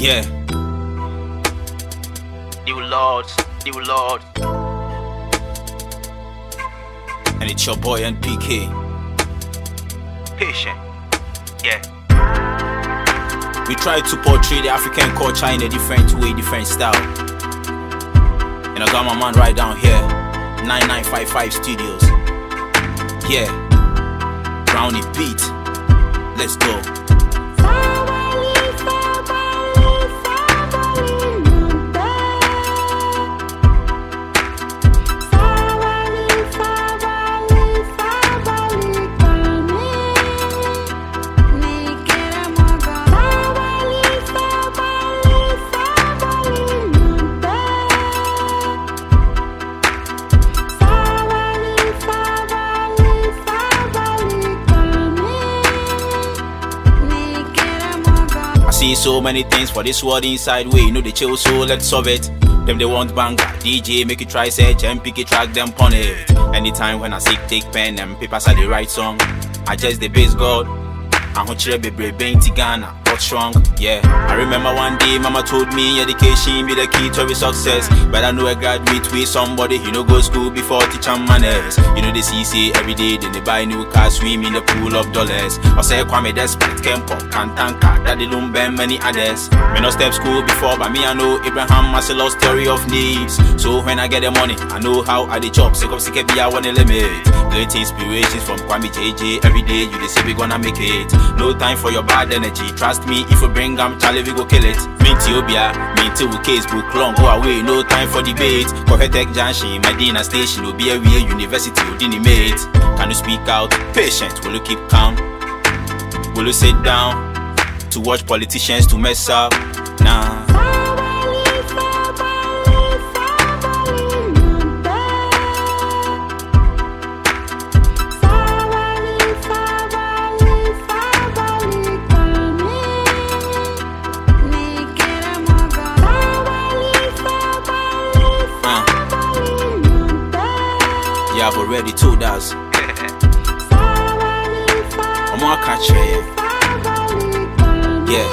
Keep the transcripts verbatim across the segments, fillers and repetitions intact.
Yeah. New Lords, New Lord. And it's your boy N P K. Patient. Yeah. We try to portray the African culture in a different way, different style. And I got my man right down here, nine nine five five Studios. Yeah. Brownie beat. Let's go. See so many things for this world inside way, you know they chill, so let's solve it. Them they want banger, D J make you try search and pick a track them on it. Anytime when I seek take pen and papers I the right song, I just the bass god. I want you to be brave, Ghana, but strong, yeah. I remember one day mama told me education be the key to every success. But I know I graduate with somebody, you know go school before teach them manners. You know the C C every day, then they buy new cars, swim in the pool of dollars. I say Kwame Despot, Kempo, Kantanka, Daddy Lumbe and many others. Me no step school before, but me I know Abraham Maslow story of needs. So when I get the money, I know how I the job. Sick of sick be I want to limit. Great inspirations from Kwame J J. Every day you they say we gonna make it. No time for your bad energy. Trust me, if we bring them Charlie, we go kill it. Me Ethiopia, me till we case book long go away. No time for debate. Tech Junction, Medina Station will be a real university. Didn't mate. Can you speak out? Patient, will you keep calm? Will you sit down to watch politicians to mess up? Nah. You have already told us. I'm gonna catch you. Yeah.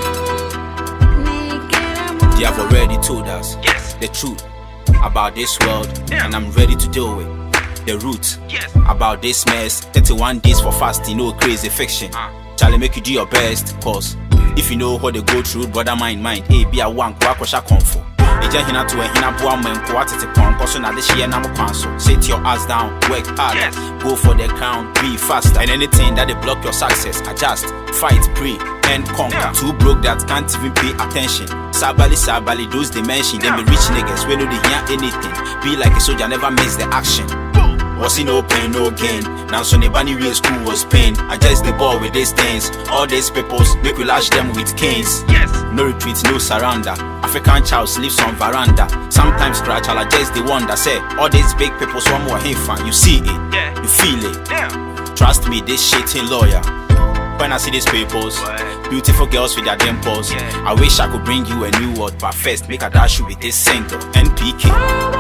You have already told us yes. The truth about this world, yeah. And I'm ready to deal with the roots yes. About this mess. thirty-one days for fasting, no crazy fiction. Uh. Charlie, make you do your best, cause if you know what they go through, brother, mind, mind. Hey, be a one, kwa kwa comfort. Eja hina to a hina boa men ko atete pon koso na de hye na mo kwanso. Sit your ass down, work hard, yes. Go for the crown, be faster. And anything that they block your success, adjust, fight, pray, and conquer. Yeah. Too broke that can't even pay attention. Sabali sabali those they mention, yeah. Them be rich niggas when no they hear anything. Be like a soldier, never miss the action. Was in no pain, no gain. Now so the bunny real school was pain. I just the ball with these things. All these peoples, make we lash them with canes. Yes. No retreat, no surrender. African child sleeps on veranda. Sometimes scratch, I'll just the one that say all these big peoples one more fan. You see it, yeah. You feel it. Yeah. Trust me, this shit ain't lawyer. When I see these peoples, what? Beautiful girls with their dimples, yeah. I wish I could bring you a new word, but first make a dash you with this single N P K.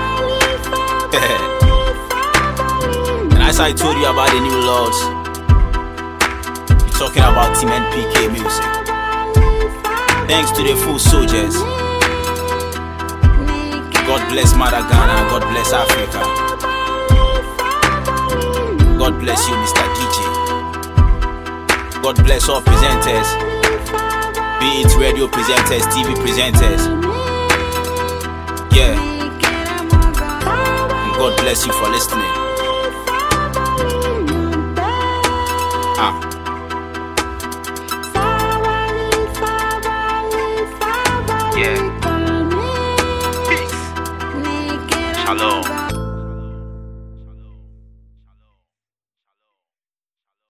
As I told you about the new laws, we're talking about Team N P K music. Thanks to the full soldiers. God bless Mother Ghana, God bless Africa. God bless you, Mister D J. God bless all presenters, be it radio presenters, T V presenters. Yeah. And God bless you for listening. Ah. Yeah. Peace. Shalom.